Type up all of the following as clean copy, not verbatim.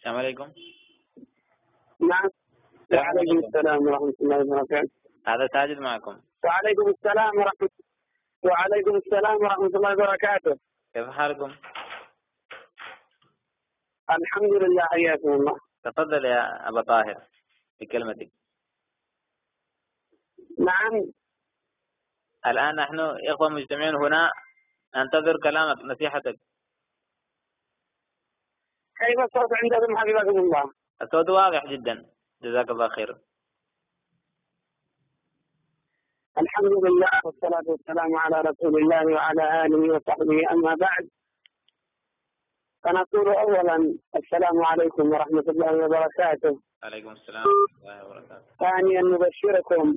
السلام عليكم. نعم. وعليكم السلام ورحمة الله وبركاته. هذا ساجد معكم. وعليكم السلام ورحمة الله وبركاته. كيف حالكم؟ الحمد لله، حياكم الله. تفضل يا أبا طاهر بكلمتك. نعم. الآن نحن إخوة مجتمعين هنا ننتظر كلامك، نصيحتك. كيف الصوت عندكم حفظكم الله؟ الصوت واضح جدا، جزاك الله خير. الحمد لله والصلاة والسلام على رسول الله وعلى آله وصحبه، أما بعد، فنقول أولا السلام عليكم ورحمة الله وبركاته. عليكم السلام ورحمة الله وبركاته. ثانيا نبشركم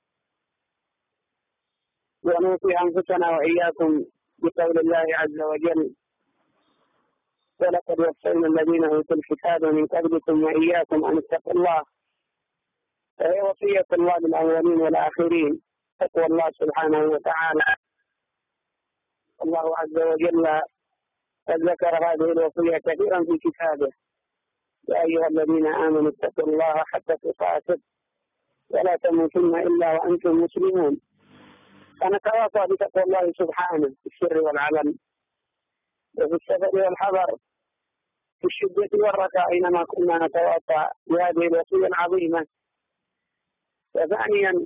ونوصي أنفسنا وإياكم بقول الله عز وجل: ولقد وصينا الذين أوتوا الكتاب من قبلكم وإياكم أن اتقوا الله. فهي وصية الله للأولين والآخرين، تقوى الله سبحانه وتعالى. الله عز وجل قد ذكر هذه الوصية كثيرا في كتابه: يا أيها الذين آمنوا اتقوا الله حتى تقاته ولا تموتن إلا وأنتم مسلمون. فنتواصى بتقوى الله سبحانه في السر والعلن، وفي السفر والحضر، في الشدة والرخاء، أينما كنا نتواصى بهذه الوصية العظيمة. وثانيا،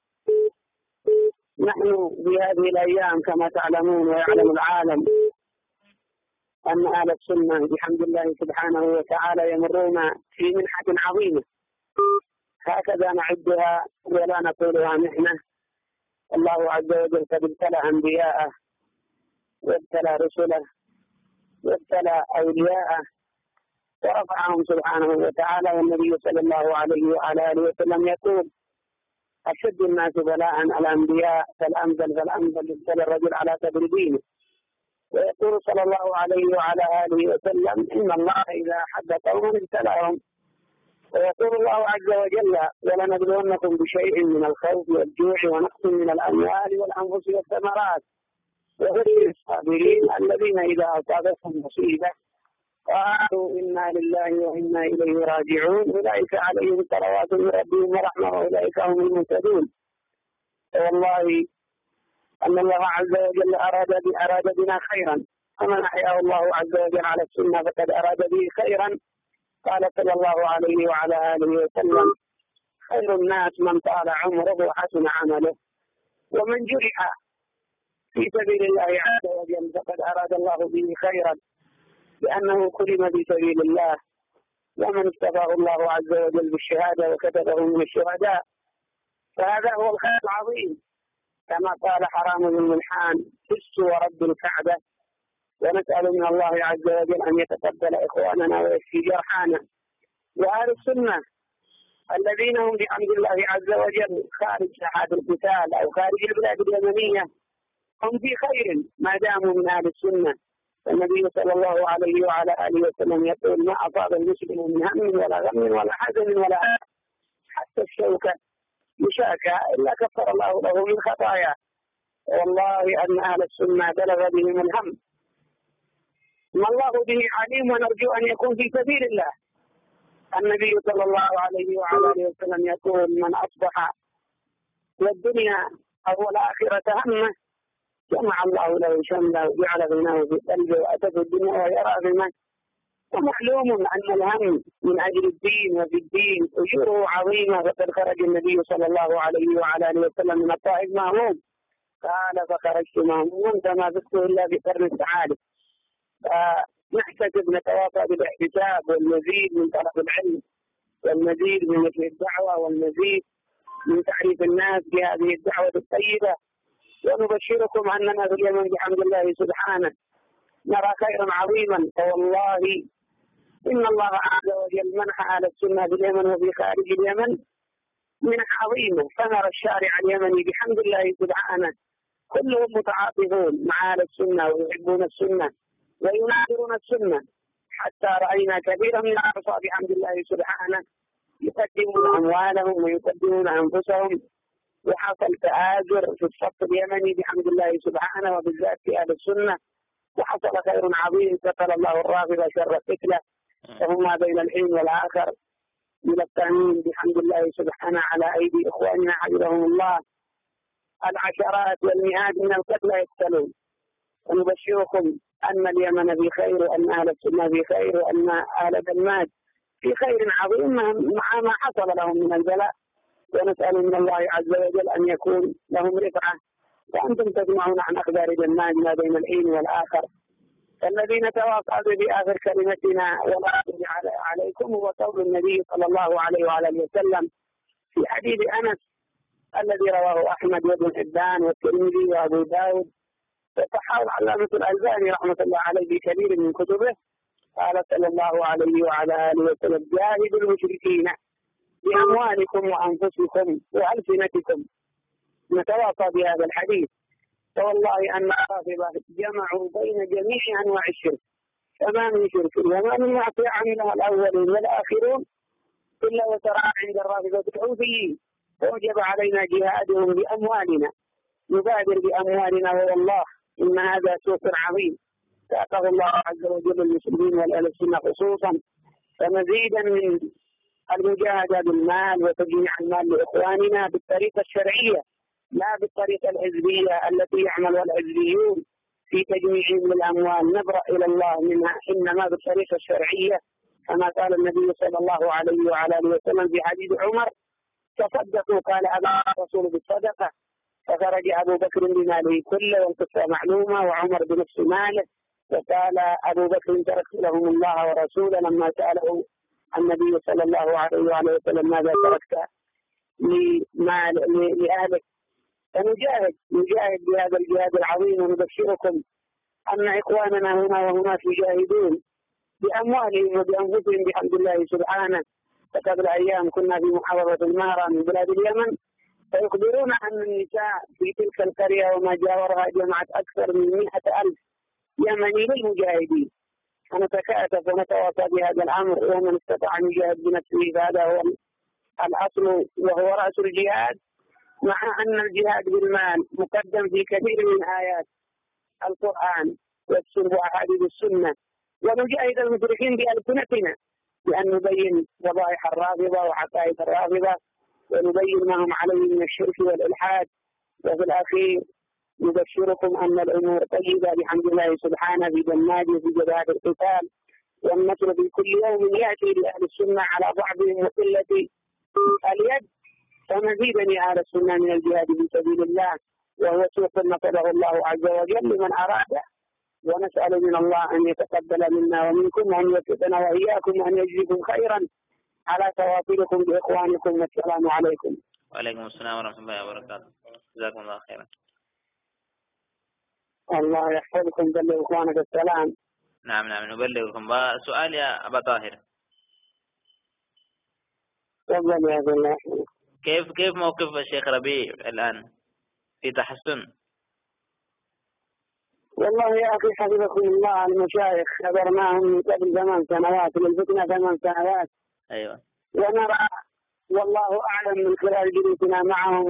نحن بهذه الأيام كما تعلمون ويعلم العالم أن أهل السنة بحمد الله سبحانه وتعالى يمرون في منحة عظيمة، هكذا نعدها ولا نقولها محنة. الله عز وجل قد ابتلى أنبياءه وابتلى رسله وابتلى أولياءه ورفعهم سبحانه وتعالى. والنبي صلى الله عليه وعلى آله وسلم يقول: أشد الناس بلاء الأنبياء فالأمثل فالأمثل، يبتلى الرجل على قدر دينه. ويقول صلى الله عليه وعلى آله وسلم: إن الله إذا أحب قوما ابتلاهم. ويقول الله عز وجل: ولنبلونكم بشيء من الخوف والجوع ونقص من الأموال والأنفس والثمرات وبشر الصابرين الذين إذا أصابتهم مصيبة قالوا إنا لله وإنا إليه راجعون أولئك عليهم صلوات من ربهم ورحمة وأولئك هم المهتدون. والله أن الله عز وجل أراد بنا خيرا، ومن أحياه الله عز وجل على السنة فقد أراد به خيرا. قال صلى الله عليه وعلى آله وسلم: خير الناس من طال عمره وحسن عمله، ومن جرح في سبيل الله عز وجل فقد أراد الله به خيرا، لأنه كرم في سبيل الله. ومن اصطفاه الله عز وجل بالشهادة وكتبه من الشهداء فهذا هو الخير العظيم، كما قال حرام بن ملحان: فزت ورب الكعبة. ونسأل من الله عز وجل أن يتقبل إخواننا ويشفي جرحانا. وأهل السنة الذين هم بحمد الله عز وجل خارج ساحات القتال أو خارج البلاد اليمنية هم في خير ما داموا من أهل السنة. النبي صلى الله عليه وعلى آله وسلم يقول: ما أصاب المسلم من هم ولا غم ولا حزن ولا حتى الشوكة يشاكى إلا كفر الله له من خطاياه. والله أن أهل السنة بلغ بهم الهم، ما الله به عليم، ونرجو أن يكون في سبيل الله. النبي صلى الله عليه وعلى آله وسلم يقول: من أصبح والدنيا أو الآخرة همه جمع الله له شمله وجعل غناه في قلبه وأتته الدنيا وهي راغمة. ومعلوم أن الهم من أجل الدين وفي الدين أجوره عظيمة. وقد خرج النبي صلى الله عليه وعلى آله وسلم من الطائف مهموم، قال: فخرجت مهموما فما زدت إلا بقرن السعادة. فنحتسب نتواصى بالاحتساب والمزيد من طلب العلم والمزيد من مثل الدعوة والمزيد من تعريف الناس بهذه الدعوة الطيبة. ونبشركم أننا في اليمن بحمد الله سبحانه نرى خيرا عظيما. فوالله إن الله عز وجل منح أهل السنة في اليمن وفي خارج اليمن منح عظيمة. فنرى الشارع اليمني بحمد الله سبحانه كلهم متعاطفون مع أهل السنة ويحبون السنة ويناصرون السنة، حتى رأينا كثيرا من الأنصار بحمد الله سبحانه يقدمون أموالهم ويقدمون أنفسهم. وحصل تآزر في الصف اليمني بحمد الله سبحانه وبالذات في أهل السنة، وحصل خير عظيم. قتل الله الرافضة شر الفتنة وهم ما بين الحين والآخر من التأمين بحمد الله سبحانه على أيدي إخواننا حفظهم الله. العشرات والمئات من القتلى يقتلون، ونبشركم أن اليمن في خير، وأن أهل السنة في خير، وأن أهل دماج في خير عظيم مع ما حصل لهم من البلاء، ونسأل من الله عز وجل أن يكون لهم رفعة. وأنتم تسمعون عن أخبار دماج ما بين الحين والآخر. الذين تواصلوا بآخر كلمتنا ولا عليكم هو قول النبي صلى الله عليه وعلى اله وسلم في حديث أنس الذي رواه أحمد وابن حبان والترمذي وأبو داود وصححه العلامة الألباني رحمة الله عليه في كثير من كتبه. قال صلى الله عليه وعلى آله وسلم: جاهدوا المشركين بأموالكم وأنفسكم وألسنتكم. نتواصى بهذا الحديث. فوالله أن الرافضة جمعوا بين جميع أنواع الشرك، فما من شرك وما من معصية عملها الأولين والآخرون إلا وترى عند الرافضة الحوثيين، فوجب علينا جهادهم بأموالنا، نبادر بأموالنا. والله إن هذا سوء عظيم ساقه الله عز وجل المسلمين والأهل السنة خصوصا. فمزيدا من المجاهدة بالمال وتجميع المال لإخواننا بالطريقة الشرعية، لا بالطريقة الحزبية التي يعمل الحزبيون في تجميعهم للأموال. نبرأ إلى الله منها، إنما بالطريقة الشرعية كما قال النبي صلى الله عليه وعلى آله وسلم في حديث عمر: تصدقوا. قال أبا الرسول بالصدقة، فخرج أبو بكر بماله كله والقصة معلومة، وعمر بنفس ماله. وقال أبو بكر: تركت لهم الله ورسوله، لما سأله النبي صلى الله عليه وعلى وسلم: ماذا تركت لأهلك؟ فنجاهد بهذا الجهاد العظيم. ونبشركم أن إخواننا هنا وهناك يجاهدون بأموالهم وبأنفسهم بحمد الله سبحانه. فقبل أيام كنا في محافظة المهرة من بلاد اليمن، فيخبرون أن النساء في تلك القرية وما جاورها جمعت أكثر من 100,000 يمني للمجاهدين. فنتكاتف ونتواصى بهذا الأمر، ومن استطاع أن يجاهد بنفسه فهذا هو الأصل وهو رأس الجهاد، مع أن الجهاد بالمال مقدم في كثير من آيات القرآن والسنة وأحاديث السنة. ونجاهد المشركين بألسنتنا بأن نبين فضائح الرافضة وعقائد الرافضة، ونبين ما هم عليه من الشرك والإلحاد. وفي الأخير نبشركم أن الأمور طيبة بحمد الله سبحانه في دماج وفي جبهات القتال، والنصر في كل يوم يأتي لأهل السنة على ضعفهم وقلة اليد. فمزيدا يا أهل السنة من الجهاد في سبيل الله، وهو سوق نصره الله عز وجل لمن أراد. ونسأل من الله أن يتقبل منا ومنكم، وأن يوفقنا وإياكم، وأن يجزيكم خيرا على تواصلكم بإخوانكم. والسلام عليكم. وعليكم السلام ورحمة الله وبركاته. جزاكم الله خيرا. الله يحفظكم. بلغ إخوانك السلام. نعم نبلغكم. سؤال يا أبا طاهر، تفضل يا أبو الله. كيف موقف الشيخ ربيع الآن في تحسن؟ والله يا أخي حفظكم الله، المشايخ خبرناهم قبل 8 سنوات للفتنة 8 سنوات. أيوة. ونرى والله أعلم من خلال جلوسنا معهم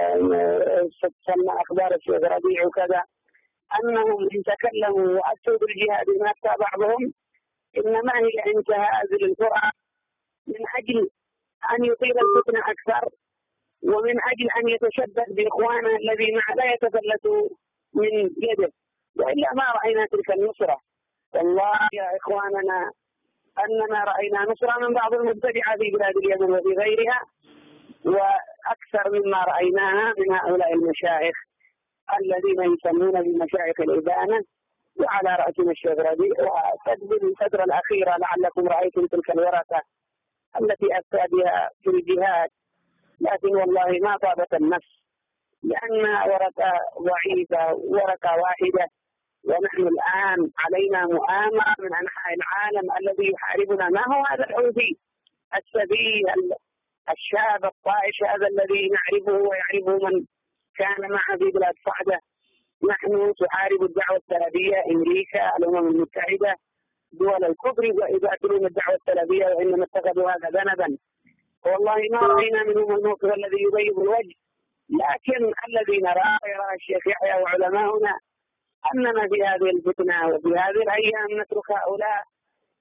وسمع أخبار الشيخ ربيع وكذا، أنهم إن تكلموا وأتوا بالجهاد ونفتى بعضهم، إنما هي انتهاز للقرآن من أجل أن يطيل الفتنة أكثر، ومن أجل أن يتشبث بإخوانه الذين لا يتفلتوا من يده. وإلا ما رأينا تلك النصرة. والله يا إخواننا أننا رأينا نصرة من بعض المبتدعة في بلاد اليمن وفي غيرها، وأكثر مما رأيناها من هؤلاء المشايخ الذين يسمون بمشايخ الإبانة، وعلى رأسنا الشيخ ربيع. وقد الفترة الأخيرة لعلكم رأيتم تلك الورقة التي أفتى بها في الجهاد، لكن والله ما طابت النفس، لأنها ورقة ضعيفة، ورقة واحدة. ونحن الآن علينا مؤامرة من أنحاء العالم الذي يحاربنا. ما هو هذا الحوثي السبي الشاب الطائش هذا الذي نعرفه ويعرفه من كان معه في بلاد صعدة؟ نحن تحارب الدعوة السلفية، أمريكا، الأمم المتحدة، دول الكفر، ويقاتلون الدعوة السلفية، وإنما اتخذوا هذا ذنبا. والله ما رأينا منهم الموقف الذي يبيض الوجه. لكن الذي يرى الشيخ يحيى وعلماؤنا أننا في هذه الفتنة وفي هذه الأيام نترك هؤلاء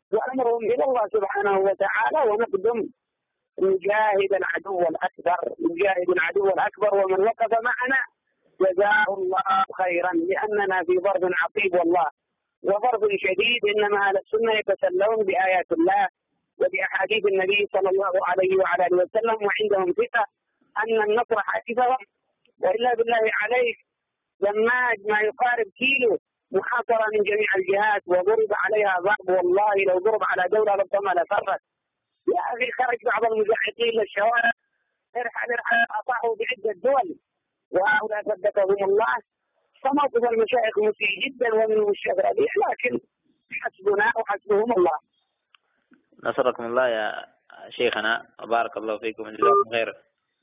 وأمرهم إلى الله سبحانه وتعالى، ونقدم نجاهد العدو الأكبر، ومن وقف معنا جزاه الله خيرا، لأننا في ضرب عصيب والله وضرب شديد. إنما أهل السنة يتسلون بآيات الله وبأحاديث النبي صلى الله عليه وعلى آله وسلم، وعندهم ثقة أن النصر حادثهم. وإلا بالله عليك، لما ما يقارب كيلو محاصرة من جميع الجهات وضرب عليها ضرب، والله لو ضرب على دولة ربما لفرت. يا أخي، خرج بعض المزعقين للشوارع: ارحل أطاحوا بعدة دول، وهؤلاء صدقهم الله. فموقف المشايخ مسيء جدا ومنهم الشيخ ربيع، لكن حسبنا وحسبهم الله. نصركم الله يا شيخنا، وبارك الله فيكم وجزاكم خير.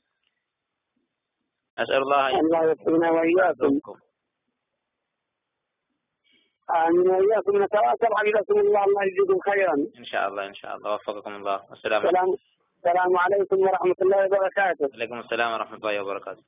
أسأل الله الله يوفقنا وإياكم. آمين وإياكم، نتواصل حبيبكم الله يجزيكم خيرا. إن شاء الله، وفقكم الله. السلام عليكم ورحمة الله وبركاته. عليكم السلام ورحمة الله وبركاته.